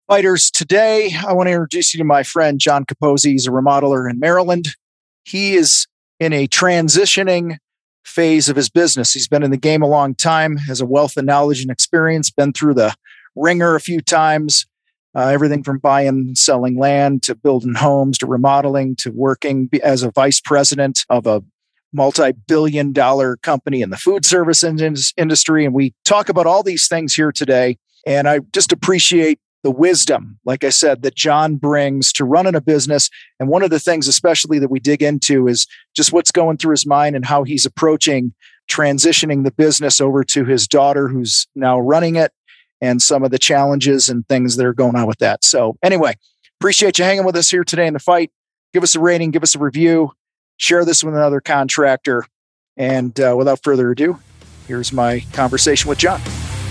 Fighters, today I want to introduce you to my friend John Capozzi. He's a remodeler in Maryland. He is in a transitioning phase of his business. He's been in the game a long time, has a wealth of knowledge and experience, been through the ringer a few times, everything from buying and selling land to building homes to remodeling to working as a vice president of a multi-billion-dollar company in the food service industry. And we talk about all these things here today. And I just appreciate the wisdom, like I said, that John brings to running a business. And one of the things, especially that we dig into, is just what's going through his mind and how he's approaching transitioning the business over to his daughter, who's now running it, and some of the challenges and things that are going on with that. So anyway, appreciate you hanging with us here today in the fight. Give us a rating, give us a review, share this with another contractor. And without further ado, here's my conversation with John.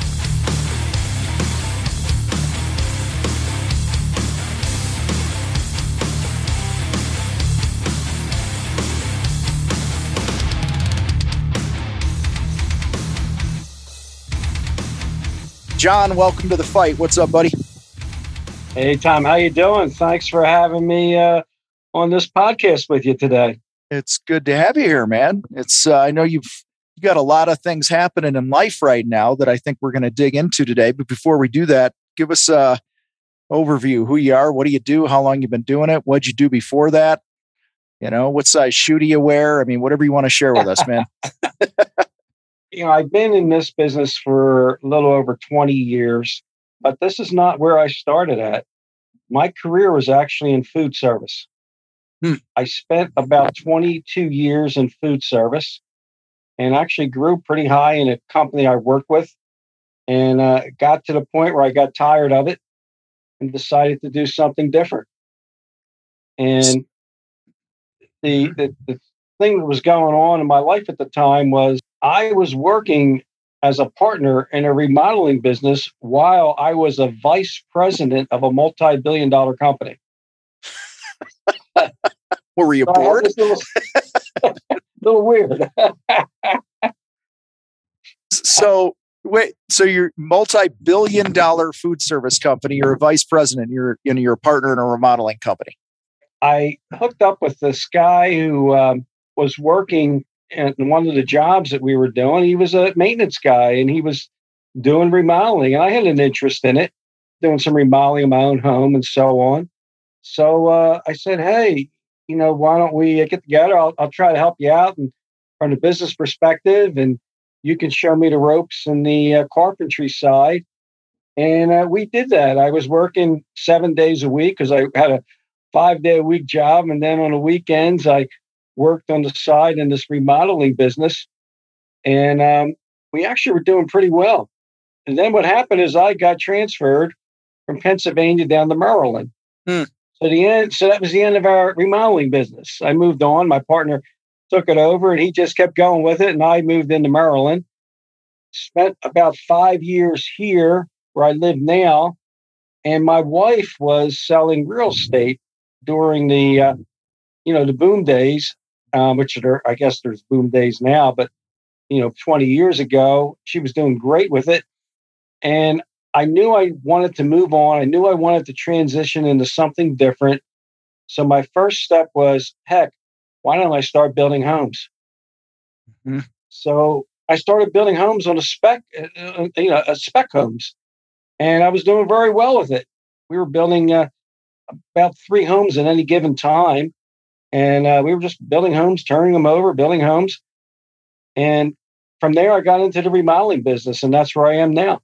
John, welcome to the fight. What's up, buddy? Hey, Tom. How you doing? Thanks for having me on this podcast with you today. It's good to have you here, man. It's I know you got a lot of things happening in life right now that I think we're going to dig into today. But before we do that, give us a overview: who you are, what do you do, how long you've been doing it, what'd you do before that? You know, what size shoe do you wear? I mean, whatever you want to share with us, man. I've been in this business for a little over 20 years, but this is not where I started at. My career was actually in food service. I spent about 22 years in food service and actually grew pretty high in a company I worked with, and got to the point where I got tired of it and decided to do something different. And the thing that was going on in my life at the time was I was working as a partner in a remodeling business while I was a vice president of a multi-billion-dollar company. Were you bored? Little weird. So wait, so you're multi-billion-dollar food service company. You're a vice president. You're a partner in a remodeling company. I hooked up with this guy who was working in one of the jobs that we were doing. He was a maintenance guy and he was doing remodeling, and I had an interest in it, doing some remodeling of my own home and so on. So I said, hey, why don't we get together? I'll try to help you out and from the business perspective, and you can show me the ropes and the carpentry side. And we did that. I was working 7 days a week because I had a 5-day-a-week job. And then on the weekends, I worked on the side in this remodeling business. And we actually were doing pretty well. And then what happened is I got transferred from Pennsylvania down to Maryland. So that was the end of our remodeling business. I moved on. My partner took it over and he just kept going with it. And I moved into Maryland, spent about 5 years here where I live now. And my wife was selling real estate during the, the boom days, which I guess there's boom days now, but 20 years ago, she was doing great with it. And I knew I wanted to move on. I knew I wanted to transition into something different. So my first step was, heck, why don't I start building homes? Mm-hmm. So I started building homes on a spec homes. And I was doing very well with it. We were building about 3 homes at any given time. And we were just building homes, turning them over, building homes. And from there, I got into the remodeling business, and that's where I am now.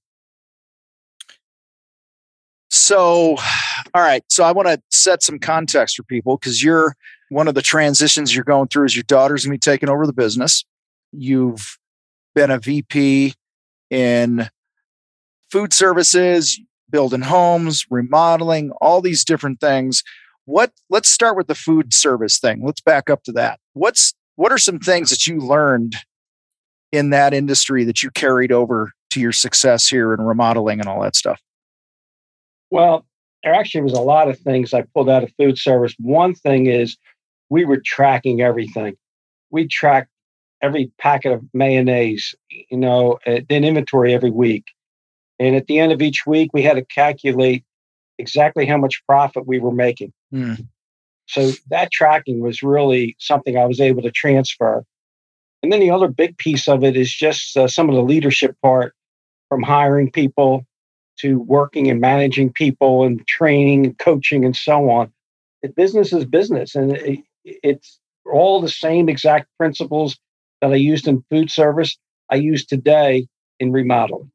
So, all right. So I want to set some context for people because you're one of the transitions you're going through is your daughter's going to be taking over the business. You've been a VP in food services, building homes, remodeling, all these different things. Let's start with the food service thing. Let's back up to that. What are some things that you learned in that industry that you carried over to your success here in remodeling and all that stuff? Well, there actually was a lot of things I pulled out of food service. One thing is we were tracking everything. We tracked every packet of mayonnaise, in inventory every week. And at the end of each week, we had to calculate exactly how much profit we were making. Mm. So that tracking was really something I was able to transfer. And then the other big piece of it is just some of the leadership part, from hiring people to working and managing people and training and coaching and so on. Business is business, and it's all the same exact principles that I used in food service, I use today in remodeling.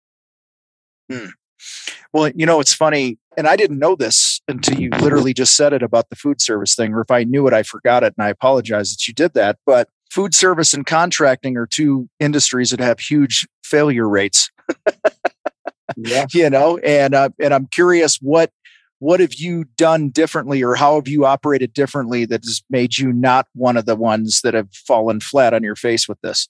Mm. Well, it's funny, and I didn't know this until you literally just said it about the food service thing, or if I knew it, I forgot it, and I apologize that you did that. But food service and contracting are two industries that have huge failure rates. Yeah. And I'm curious, what have you done differently, or how have you operated differently that has made you not one of the ones that have fallen flat on your face with this?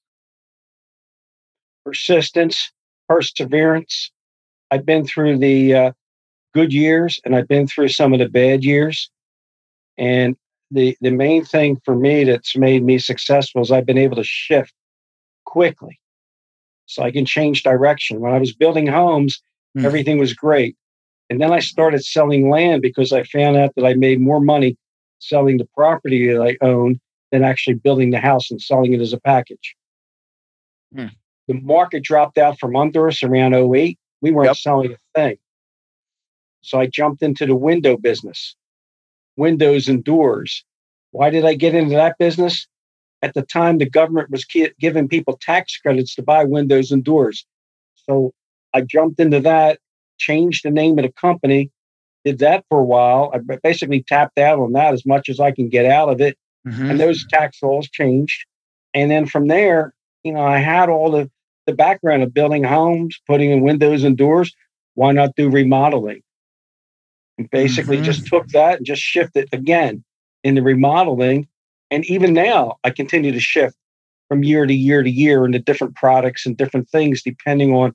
Persistence, perseverance. I've been through the good years, and I've been through some of the bad years. And the main thing for me that's made me successful is I've been able to shift quickly, so I can change direction. When I was building homes, Mm. everything was great. And then I started selling land because I found out that I made more money selling the property that I owned than actually building the house and selling it as a package. Mm. The market dropped out from under us around '08. We weren't Yep. selling a thing. So I jumped into the window business, windows and doors. Why did I get into that business? At the time, the government was giving people tax credits to buy windows and doors. So I jumped into that, changed the name of the company, did that for a while. I basically tapped out on that as much as I can get out of it. Mm-hmm. And those tax laws changed. And then from there, I had all the background of building homes, putting in windows and doors. Why not do remodeling? And basically Mm-hmm. just took that and just shifted again into remodeling. And even now, I continue to shift from year to year to year into different products and different things, depending on,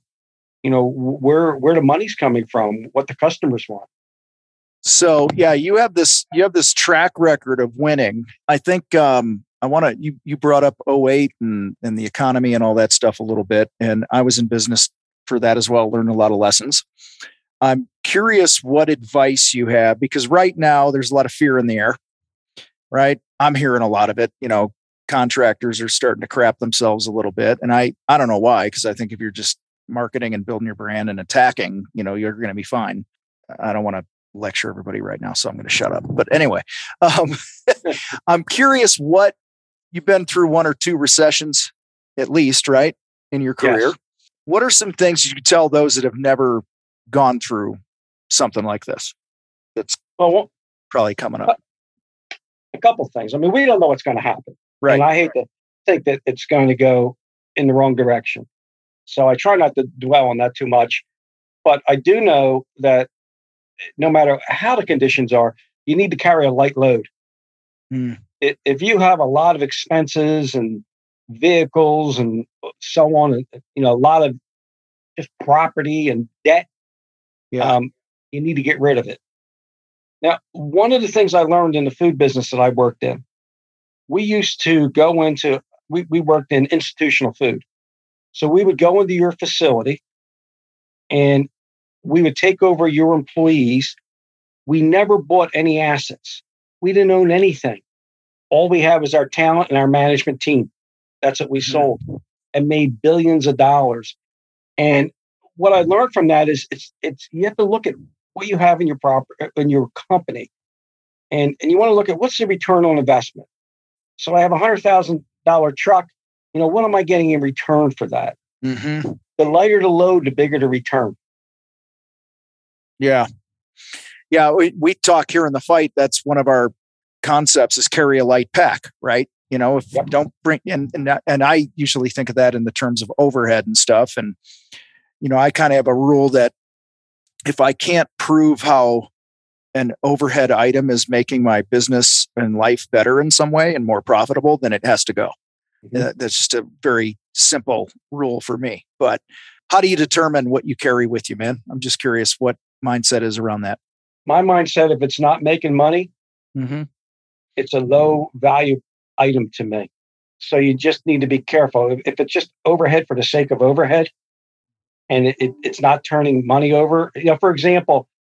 where the money's coming from, what the customers want. So yeah, you have this track record of winning. I think I want to you brought up '08 and the economy and all that stuff a little bit, and I was in business for that as well, learned a lot of lessons. I'm curious what advice you have, because right now there's a lot of fear in the air, right? I'm hearing a lot of it. Contractors are starting to crap themselves a little bit, and I don't know why, because I think if you're just marketing and building your brand and attacking, you're going to be fine. I don't want to lecture everybody right now, so I'm going to shut up. But anyway, I'm curious, what you've been through one or two recessions at least, right, in your career. Yes. What are some things you could tell those that have never gone through something like this that's probably coming up? A couple things. I mean, we don't know what's going to happen. Right. And I hate to think that it's going to go in the wrong direction. So I try not to dwell on that too much. But I do know that no matter how the conditions are, you need to carry a light load. Mm. If you have a lot of expenses and vehicles and so on, and a lot of just property and debt, Yeah. you need to get rid of it. Now, one of the things I learned in the food business that I worked in, we used to go into, we worked in institutional food. So we would go into your facility and we would take over your employees. We never bought any assets. We didn't own anything. All we had was our talent and our management team. That's what we sold and made billions of dollars. And what I learned from that is it's you have to look at what you have in your company, and you want to look at what's the return on investment. So I have $100,000 truck. What am I getting in return for that? Mm-hmm. The lighter the load, the bigger the return. Yeah. Yeah. We talk here in the fight. That's one of our concepts, is carry a light pack, right? If you don't bring and I usually think of that in the terms of overhead and stuff. And, I kind of have a rule that if I can't prove how an overhead item is making my business and life better in some way and more profitable, then it has to go. Mm-hmm. That's just a very simple rule for me. But how do you determine what you carry with you, man? I'm just curious what mindset is around that. My mindset, if it's not making money, mm-hmm. it's a low value item to me. So you just need to be careful. If it's just overhead for the sake of overhead and it's not turning money over, for example,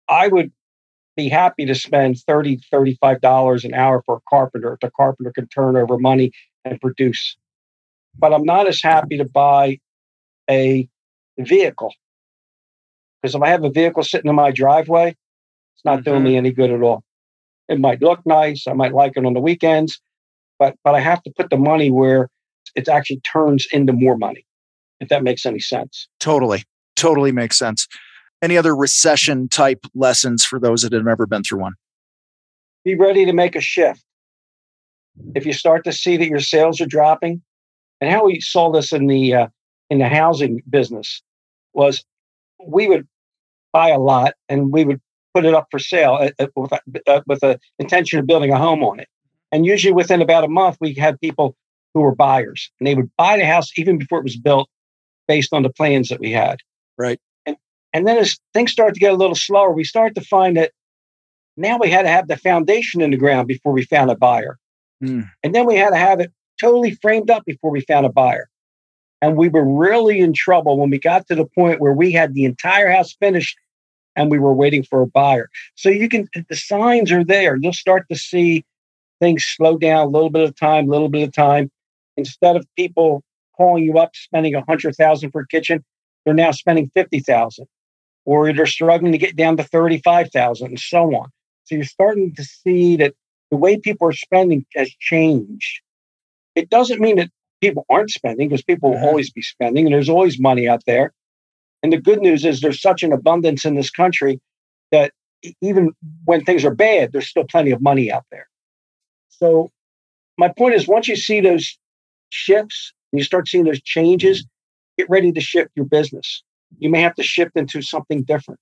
I would be happy to spend $30, $35 an hour for a carpenter if the carpenter can turn over money and produce. But I'm not as happy to buy a vehicle, because if I have a vehicle sitting in my driveway, it's not doing me any good at all. It might look nice. I might like it on the weekends, but I have to put the money where it actually turns into more money, if that makes any sense. Totally makes sense. Any other recession type lessons for those that have never been through one? Be ready to make a shift. If you start to see that your sales are dropping, and how we saw this in the housing business was, we would buy a lot and we would put it up for sale with the intention of building a home on it. And usually within about a month, we had people who were buyers, and they would buy the house even before it was built based on the plans that we had. Right. And then as things started to get a little slower, we started to find that now we had to have the foundation in the ground before we found a buyer. And then we had to have it totally framed up before we found a buyer. And we were really in trouble when we got to the point where we had the entire house finished and we were waiting for a buyer. So the signs are there. You'll start to see things slow down a little bit of time. Instead of people calling you up, spending $100,000 for a kitchen, they're now spending $50,000, or they're struggling to get down to $35,000, and so on. So you're starting to see that the way people are spending has changed. It doesn't mean that people aren't spending, because people will always be spending, and there's always money out there. And the good news is there's such an abundance in this country that even when things are bad, there's still plenty of money out there. So my point is, once you see those shifts and you start seeing those changes, get ready to shift your business. You may have to shift into something different.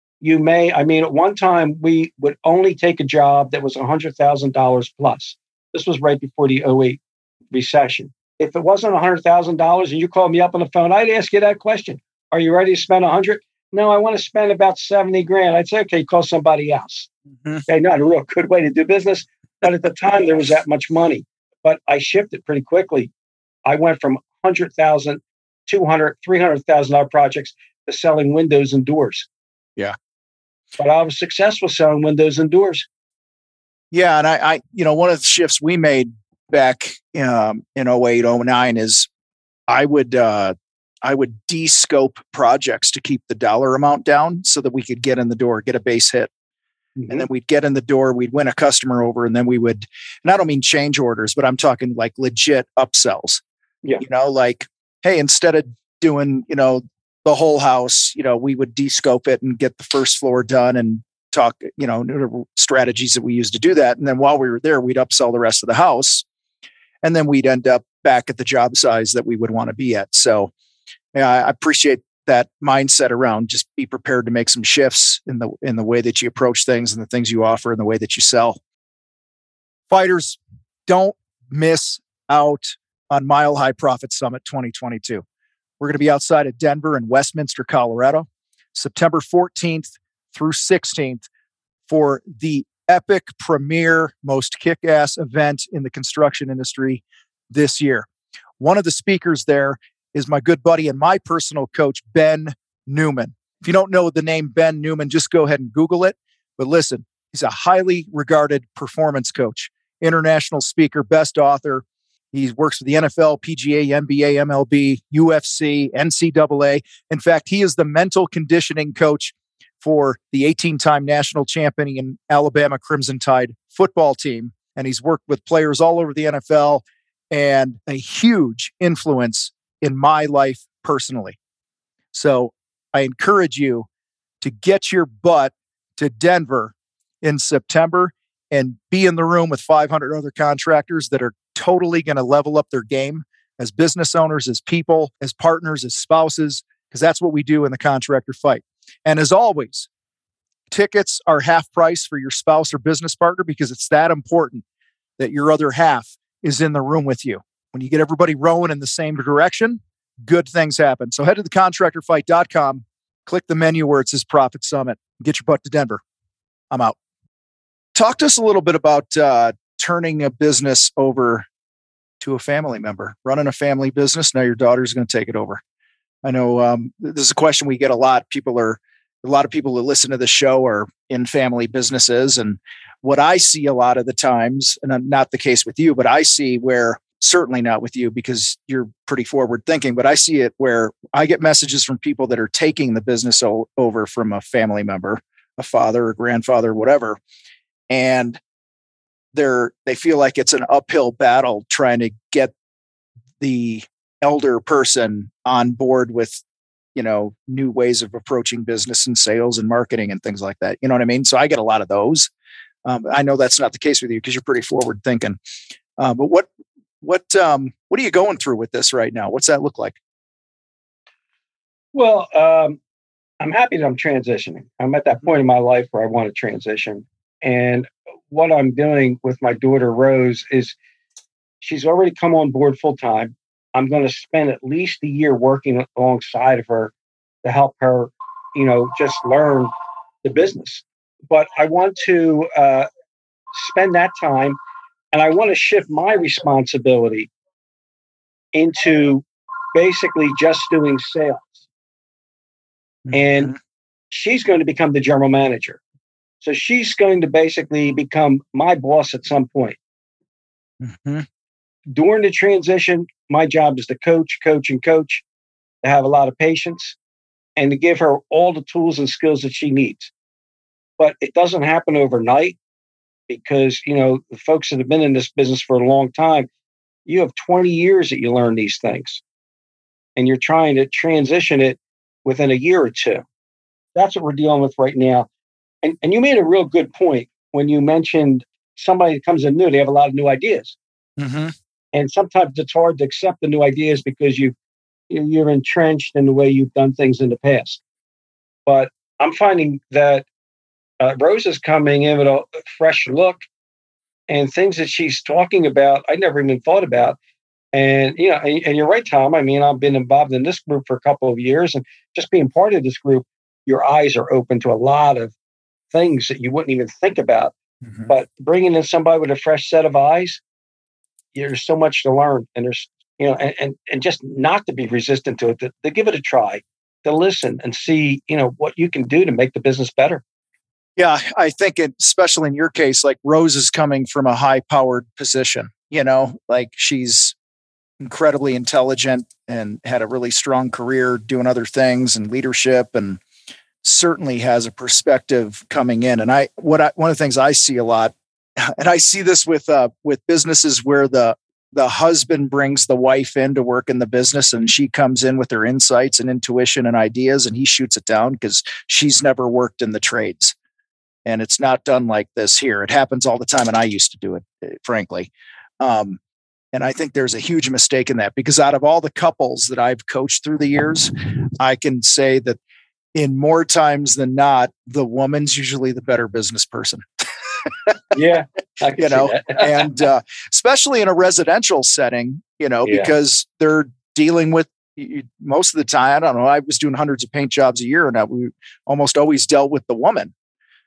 At one time, we would only take a job that was $100,000 plus. This was right before the '08 recession. If it wasn't $100,000 and you called me up on the phone, I'd ask you that question. Are you ready to spend 100? No, I want to spend about 70 grand. I'd say, okay, call somebody else. Okay, not a real good way to do business. But at the time, there was that much money. But I shifted pretty quickly. I went from $100,000, $200,000, $300,000 projects to selling windows and doors. Yeah. But I was successful selling windows and doors. Yeah. And I one of the shifts we made back in '08, '09 is I would de-scope projects to keep the dollar amount down so that we could get in the door, get a base hit. And then we'd get in the door, we'd win a customer over, and then we would, and I don't mean change orders, but I'm talking like legit upsells. Yeah. Like, hey, instead of doing, the whole house, we would de-scope it and get the first floor done and talk, strategies that we used to do that. And then while we were there, we'd upsell the rest of the house. And then we'd end up back at the job size that we would want to be at. So yeah, I appreciate that mindset around just be prepared to make some shifts in the way that you approach things and the things you offer and the way that you sell. Fighters, don't miss out on Mile High Profit Summit 2022. We're going to be outside of Denver and Westminster, Colorado, September 14th through 16th for the epic premier, most kick-ass event in the construction industry this year. One of the speakers there is my good buddy and my personal coach, Ben Newman. If you don't know the name Ben Newman, just go ahead and Google it. But listen, he's a highly regarded performance coach, international speaker, best author. He works with the NFL, PGA, NBA, MLB, UFC, NCAA. In fact, he is the mental conditioning coach for the 18-time national champion in Alabama Crimson Tide football team. And he's worked with players all over the NFL and a huge influence in my life personally. So I encourage you to get your butt to Denver in September and be in the room with 500 other contractors that are totally going to level up their game as business owners, as people, as partners, as spouses, because that's what we do in the contractor fight. And as always, tickets are half price for your spouse or business partner because it's that important that your other half is in the room with you. When you get everybody rowing in the same direction, good things happen. So head to thecontractorfight.com, click the menu where it says Profit Summit, and get your butt to Denver. I'm out. Talk to us a little bit about turning a business over to a family member, running a family business. Now your daughter's going to take it over. I know this is a question we get a lot. A lot of people that listen to the show are in family businesses. And what I see a lot of the times, and not the case with you, but I see where, certainly not with you because you're pretty forward thinking, but I see it where I get messages from people that are taking the business over from a family member, a father or grandfather, whatever. And they feel like it's an uphill battle trying to get the elder person on board with, new ways of approaching business and sales and marketing and things like that. You know what I mean? So I get a lot of those. I know that's not the case with you because you're pretty forward thinking. But what are you going through with this right now? What's that look like? Well, I'm happy that I'm transitioning. I'm at that point in my life where I want to transition. And what I'm doing with my daughter, Rose, is she's already come on board full time. I'm going to spend at least a year working alongside of her to help her, just learn the business. But I want to spend that time, and I want to shift my responsibility into basically just doing sales. Mm-hmm. And she's going to become the general manager. So she's going to basically become my boss at some point. Mm-hmm. During the transition, my job is to coach, to have a lot of patience, and to give her all the tools and skills that she needs. But it doesn't happen overnight because, the folks that have been in this business for a long time, you have 20 years that you learn these things, and you're trying to transition it within a year or two. That's what we're dealing with right now. And you made a real good point when you mentioned somebody that comes in new, they have a lot of new ideas. Mm-hmm. And sometimes it's hard to accept the new ideas because you're entrenched in the way you've done things in the past. But I'm finding that Rose is coming in with a fresh look and things that she's talking about, I never even thought about. And, and you're right, Tom. I mean, I've been involved in this group for a couple of years, and just being part of this group, your eyes are open to a lot of things that you wouldn't even think about. Mm-hmm. But bringing in somebody with a fresh set of eyes, there's so much to learn, and there's, and just not to be resistant to it, to give it a try, to listen and see, what you can do to make the business better. Yeah, I think especially in your case, like Rose is coming from a high-powered position, like she's incredibly intelligent and had a really strong career doing other things and leadership, and certainly has a perspective coming in. And one of the things I see a lot, and I see this with businesses where the husband brings the wife in to work in the business, and she comes in with her insights and intuition and ideas, and he shoots it down because she's never worked in the trades. And it's not done like this here. It happens all the time, and I used to do it, frankly. And I think there's a huge mistake in that, because out of all the couples that I've coached through the years, I can say that in more times than not, the woman's usually the better business person. Yeah, I can see that. And especially in a residential setting, because they're dealing with, most of the time, I don't know, I was doing hundreds of paint jobs a year, and we almost always dealt with the woman,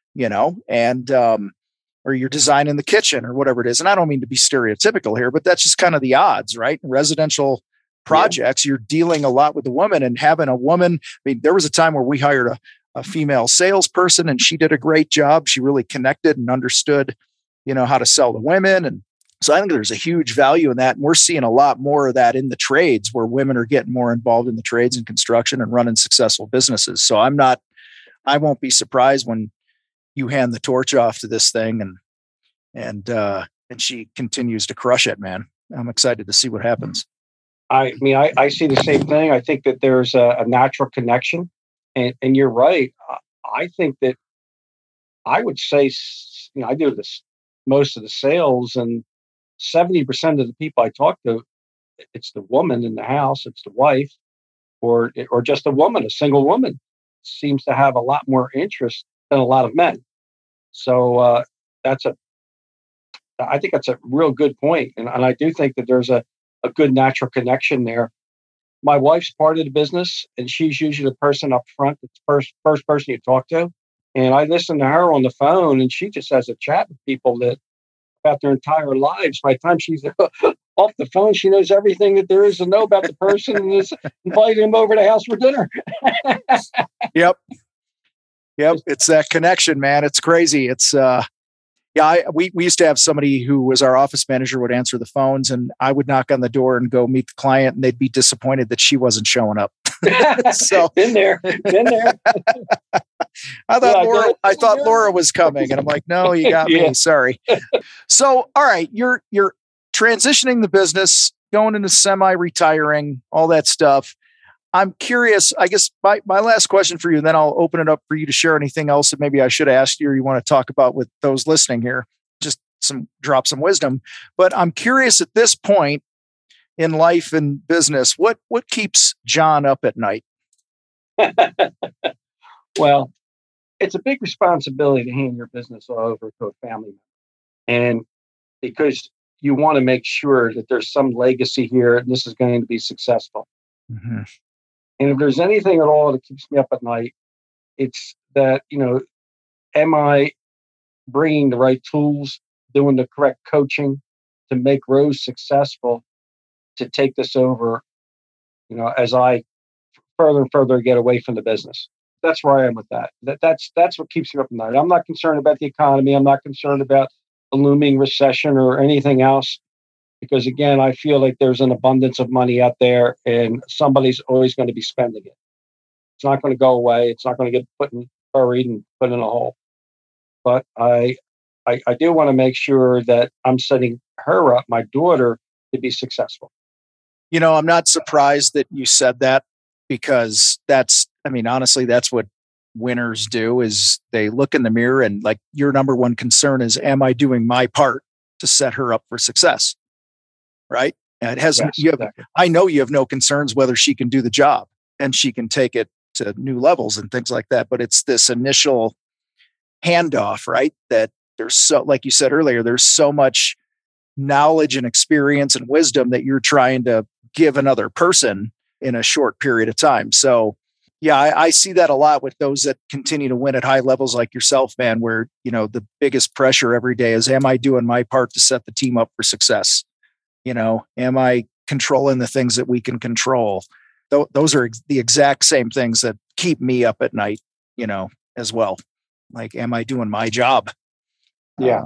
and or you're designing the kitchen or whatever it is. And I don't mean to be stereotypical here, but that's just kind of the odds, right? In residential projects, you're dealing a lot with the woman, and having a woman. I mean, there was a time where we hired a female salesperson, and she did a great job. She really connected and understood, how to sell to women. And so I think there's a huge value in that. And we're seeing a lot more of that in the trades, where women are getting more involved in the trades and construction and running successful businesses. So I won't be surprised when you hand the torch off to this thing, and she continues to crush it, man. I'm excited to see what happens. I mean, I see the same thing. I think that there's a natural connection, and you're right. I think that I would say, I do this most of the sales, and 70% of the people I talk to, it's the woman in the house, it's the wife, or just a woman, a single woman, seems to have a lot more interest than a lot of men. So I think that's a real good point, and I do think that there's a good natural connection there. My wife's part of the business, and she's usually the person up front, that's first person you talk to. And I listen to her on the phone, and she just has a chat with people about their entire lives. By the time she's off the phone, she knows everything that there is to know about the person, and is inviting them over to the house for dinner. Yep. Yep. It's that connection, man. It's crazy. It's, we used to have somebody who was our office manager would answer the phones, and I would knock on the door and go meet the client, and they'd be disappointed that she wasn't showing up. So been there. I thought Laura was coming, and I'm like, no, you got me. Sorry. So, all right, you're transitioning the business, going into semi-retiring, all that stuff. I'm curious, I guess my last question for you, and then I'll open it up for you to share anything else that maybe I should ask you or you want to talk about with those listening here. Just drop some wisdom. But I'm curious at this point in life and business, what keeps John up at night? Well, it's a big responsibility to hand your business over to a family member. And because you want to make sure that there's some legacy here and this is going to be successful. Mm-hmm. And if there's anything at all that keeps me up at night, it's that, am I bringing the right tools, doing the correct coaching to make Rose successful, to take this over, as I further and further get away from the business. That's where I am with that. That's what keeps me up at night. I'm not concerned about the economy. I'm not concerned about a looming recession or anything else. Because again, I feel like there's an abundance of money out there and somebody's always going to be spending it. It's not going to go away. It's not going to get buried and put in a hole. But I do want to make sure that I'm setting her up, my daughter, to be successful. I'm not surprised that you said that, because honestly, that's what winners do, is they look in the mirror and, like, your number one concern is, am I doing my part to set her up for success? Right. And it has, exactly. I know you have no concerns whether she can do the job and she can take it to new levels and things like that. But it's this initial handoff, right? That there's like you said earlier, there's so much knowledge and experience and wisdom that you're trying to give another person in a short period of time. So yeah, I see that a lot with those that continue to win at high levels like yourself, man, where, the biggest pressure every day is, am I doing my part to set the team up for success? Am I controlling the things that we can control? Those are the exact same things that keep me up at night, as well. Like, am I doing my job? Yeah.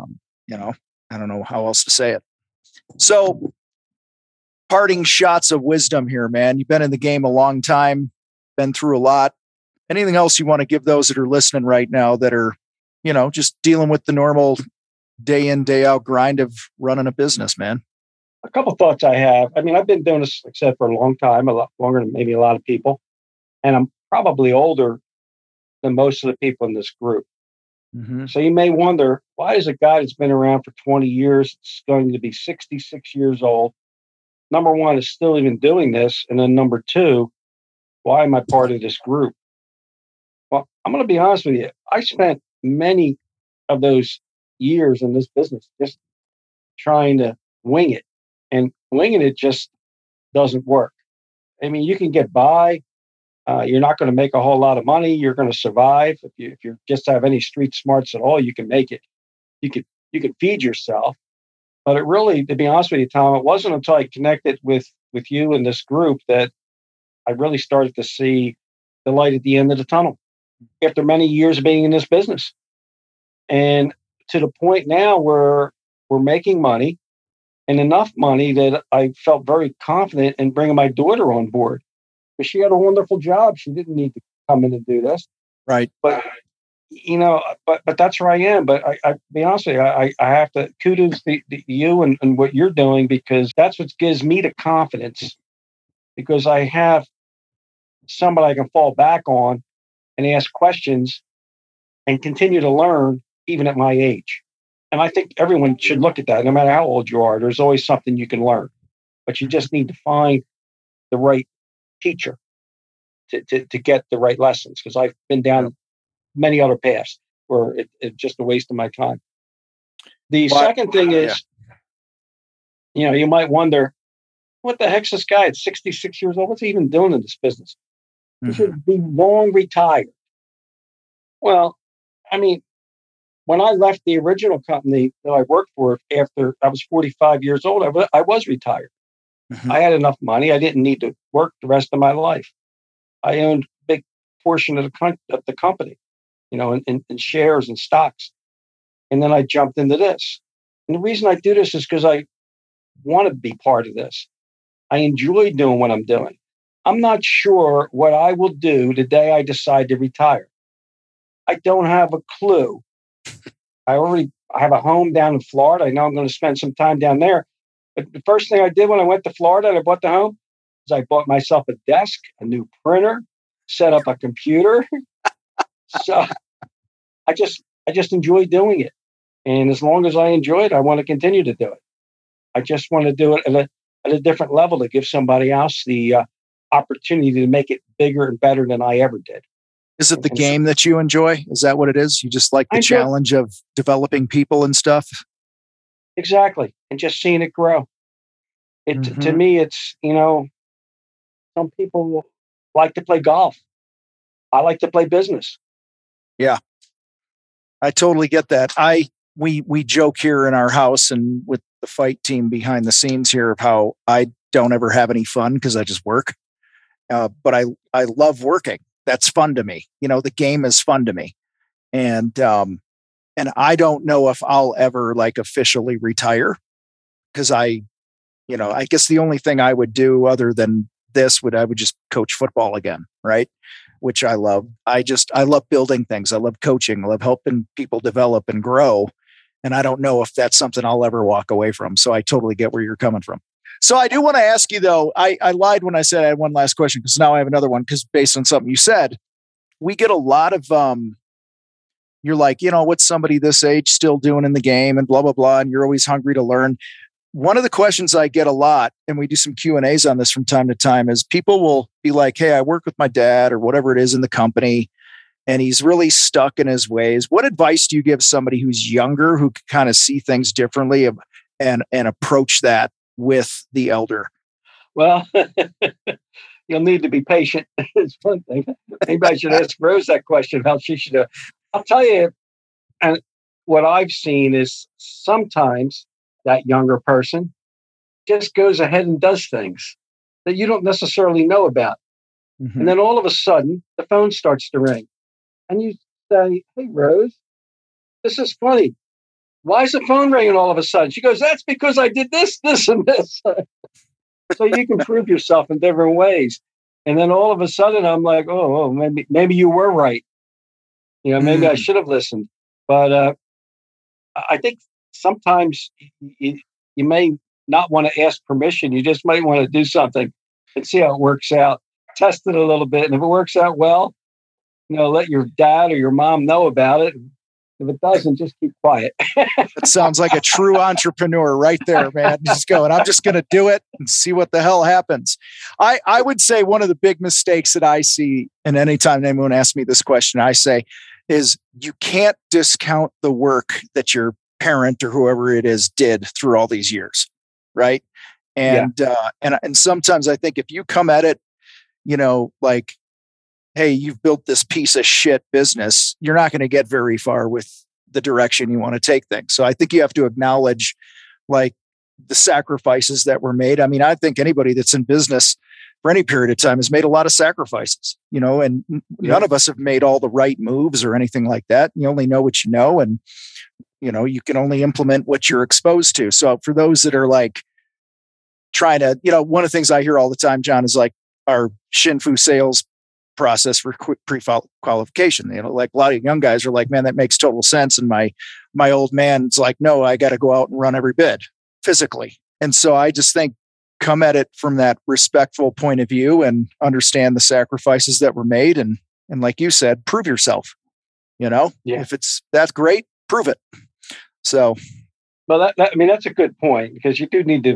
I don't know how else to say it. So, parting shots of wisdom here, man. You've been in the game a long time, been through a lot. Anything else you want to give those that are listening right now that are, just dealing with the normal day in, day out grind of running a business, man? A couple thoughts I have. I've been doing this, like I said, for a long time, a lot longer than maybe a lot of people. And I'm probably older than most of the people in this group. Mm-hmm. So you may wonder, why is a guy that's been around for 20 years, it's going to be 66 years old, number one, is still even doing this? And then number two, why am I part of this group? Well, I'm going to be honest with you. I spent many of those years in this business just trying to wing it. And winging it just doesn't work. You can get by. You're not going to make a whole lot of money. You're going to survive. If you just have any street smarts at all, you can make it. You could feed yourself. But it really, to be honest with you, Tom, it wasn't until I connected with you and this group that I really started to see the light at the end of the tunnel after many years of being in this business. And to the point now where we're making money, and enough money that I felt very confident in bringing my daughter on board, because she had a wonderful job. She didn't need to come in and do this. Right. But, but that's where I am. But I be honest with you, I have to kudos to you and what you're doing, because that's what gives me the confidence, because I have somebody I can fall back on and ask questions and continue to learn even at my age. And I think everyone should look at that. No matter how old you are, there's always something you can learn, but you just need to find the right teacher to get the right lessons. Because I've been down many other paths where it's just a waste of my time. The second thing is, you might wonder, what the heck's this guy at 66 years old? What's he even doing in this business? He should be long retired. Well, when I left the original company that I worked for after I was 45 years old, I was retired. Mm-hmm. I had enough money. I didn't need to work the rest of my life. I owned a big portion of the company. in shares and stocks. And then I jumped into this. And the reason I do this is because I want to be part of this. I enjoy doing what I'm doing. I'm not sure what I will do the day I decide to retire. I don't have a clue. I have a home down in Florida. I know I'm going to spend some time down there. But the first thing I did when I went to Florida and I bought the home is I bought myself a desk, a new printer, set up a computer. So I just enjoy doing it. And as long as I enjoy it, I want to continue to do it. I just want to do it at a different level to give somebody else the opportunity to make it bigger and better than I ever did. Is it the game that you enjoy? Is that what it is? You just like the challenge of developing people and stuff? Exactly. And just seeing it grow. To me, it's, some people like to play golf. I like to play business. Yeah. I totally get that. We joke here in our house and with the fight team behind the scenes here of how I don't ever have any fun because I just work. But I love working. That's fun to me. The game is fun to me. And I don't know if I'll ever like officially retire because I guess the only thing I would do other than this I would just coach football again. Right. Which I love. I love building things. I love coaching. I love helping people develop and grow. And I don't know if that's something I'll ever walk away from. So I totally get where you're coming from. So I do want to ask you though, I lied when I said I had one last question because now I have another one because based on something you said, we get a lot of, you're like, what's somebody this age still doing in the game and blah, blah, blah. And you're always hungry to learn. One of the questions I get a lot, and we do some Q&As on this from time to time, is people will be like, hey, I work with my dad or whatever it is in the company, and he's really stuck in his ways. What advice do you give somebody who's younger, who can kind of see things differently and approach that with the elder? Well, you'll need to be patient. It's one thing. Maybe I should ask Rose that question, how she should do it. I'll tell you, and what I've seen is sometimes that younger person just goes ahead and does things that you don't necessarily know about. Mm-hmm. And then all of a sudden, the phone starts to ring. And you say, hey, Rose, this is funny. Why is the phone ringing all of a sudden? She goes, that's because I did this, this, and this. So you can prove yourself in different ways. And then all of a sudden, I'm like, oh, maybe you were right. Maybe I should have listened. But I think sometimes you may not want to ask permission. You just might want to do something and see how it works out. Test it a little bit. And if it works out well, let your dad or your mom know about it. If it doesn't, just keep quiet. That sounds like a true entrepreneur right there, man. Just going, I'm just going to do it and see what the hell happens. I would say one of the big mistakes that I see, and anytime anyone asks me this question, I say, is you can't discount the work that your parent or whoever it is did through all these years, right? And and sometimes I think if you come at it, like, hey, you've built this piece of shit business, you're not going to get very far with the direction you want to take things. So I think you have to acknowledge like the sacrifices that were made. I mean, I think anybody that's in business for any period of time has made a lot of sacrifices, and none of us have made all the right moves or anything like that. You only know what you know, and you can only implement what you're exposed to. So for those that are like trying to, one of the things I hear all the time, John, is like our Shinfu sales process for pre-qualification. Like a lot of young guys are like, man, that makes total sense. And my old man's like, no, I got to go out and run every bid physically. And so I just think come at it from that respectful point of view and understand the sacrifices that were made. And like you said, prove yourself, if that's great, prove it. So, well, that's a good point because you do need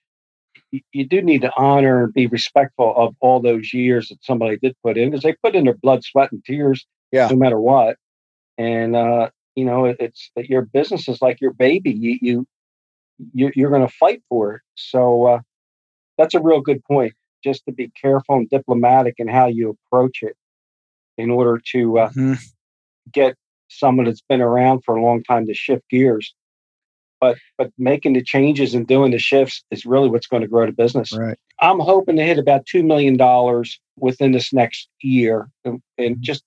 to honor and be respectful of all those years that somebody did put in because they put in their blood, sweat, and tears, no matter what. And it's your business is like your baby. You're going to fight for it. So that's a real good point. Just to be careful and diplomatic in how you approach it, in order to get someone that's been around for a long time to shift gears. But making the changes and doing the shifts is really what's going to grow the business. Right. I'm hoping to hit about $2 million within this next year, and just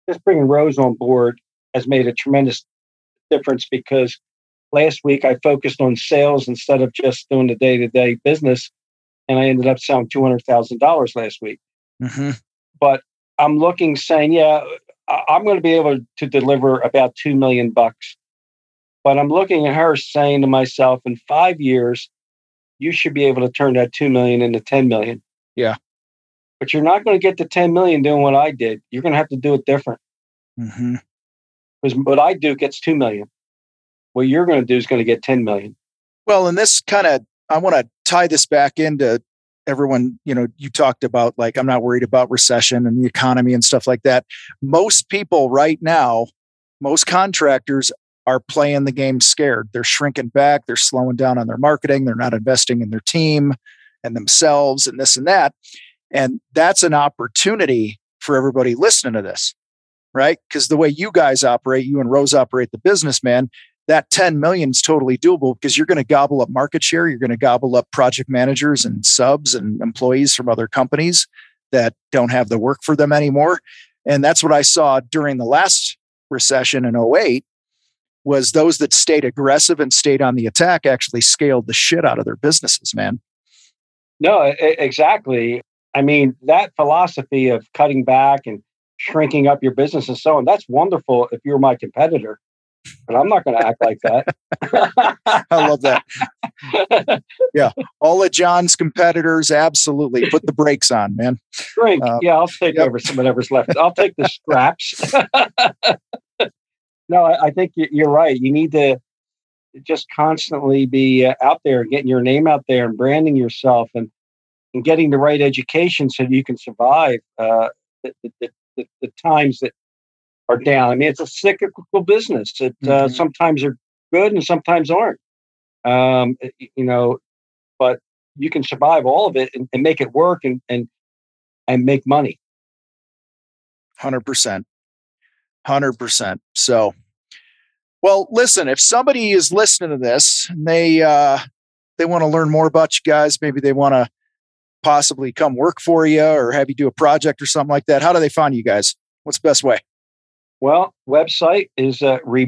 just bringing Rose on board has made a tremendous difference, because last week I focused on sales instead of just doing the day-to-day business, and I ended up selling $200,000 last week. Mm-hmm. But I'm looking, saying, yeah, I'm going to be able to deliver about $2 million. But I'm looking at her saying to myself, in 5 years, you should be able to turn that 2 million into 10 million. Yeah. But you're not going to get to 10 million doing what I did. You're going to have to do it different. Mm-hmm. Because what I do gets 2 million. What you're going to do is going to get 10 million. Well, and this kind of, I want to tie this back into everyone, you talked about, like, I'm not worried about recession and the economy and stuff like that. Most people right now, most contractors are playing the game scared. They're shrinking back. They're slowing down on their marketing. They're not investing in their team and themselves and this and that. And that's an opportunity for everybody listening to this, right? Because the way you guys operate, you and Rose operate the business, man, that 10 million is totally doable, because you're going to gobble up market share. You're going to gobble up project managers and subs and employees from other companies that don't have the work for them anymore. And that's what I saw during the last recession in 2008, was those that stayed aggressive and stayed on the attack actually scaled the shit out of their businesses, man. No, exactly. I mean, that philosophy of cutting back and shrinking up your business and so on, that's wonderful if you're my competitor. But I'm not going to act like that. I love that. Yeah. All of John's competitors, absolutely. Put the brakes on, man. Drink. Yeah, I'll take over some whatever's left. I'll take the scraps. No, I think you're right. You need to just constantly be out there, getting your name out there and branding yourself, and getting the right education so that you can survive the times that are down. I mean, it's a cyclical business. That sometimes are good and sometimes aren't. But you can survive all of it and make it work and make money. 100%. 100%. So, well, listen, if somebody is listening to this and they want to learn more about you guys, maybe they want to possibly come work for you or have you do a project or something like that, how do they find you guys? What's the best way? Well, website is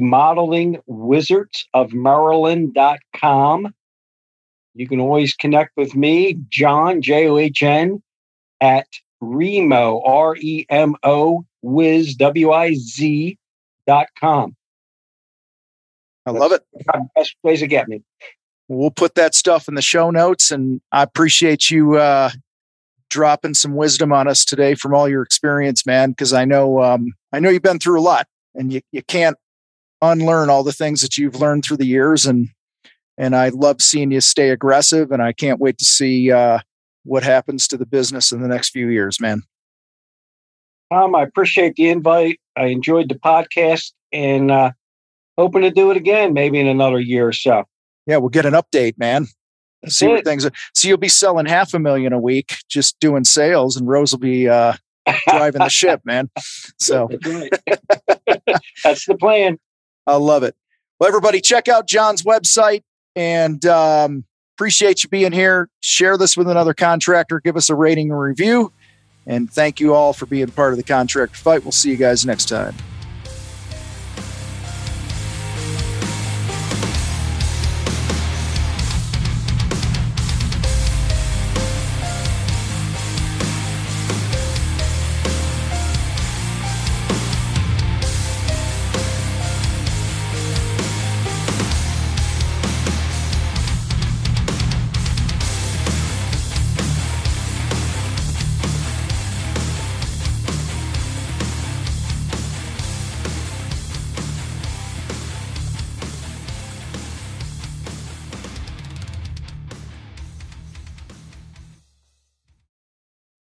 remodelingwizardsofmaryland.com. You can always connect with me, John, John, at Remo, REMO, Wiz, WIZ.com. I love it. Best ways to get me. We'll put that stuff in the show notes, and I appreciate you dropping some wisdom on us today from all your experience, man, because I know you've been through a lot, and you can't unlearn all the things that you've learned through the years, and I love seeing you stay aggressive, and I can't wait to see what happens to the business in the next few years, man. Tom, I appreciate the invite. I enjoyed the podcast, and hoping to do it again, maybe in another year or so. Yeah, we'll get an update, man. See what things are. So you'll be selling $500,000 a week, just doing sales, and Rose will be driving the ship, man. So that's right. That's the plan. I love it. Well, everybody, check out John's website, and appreciate you being here. Share this with another contractor. Give us a rating and review. And thank you all for being part of the Contractor Fight. We'll see you guys next time.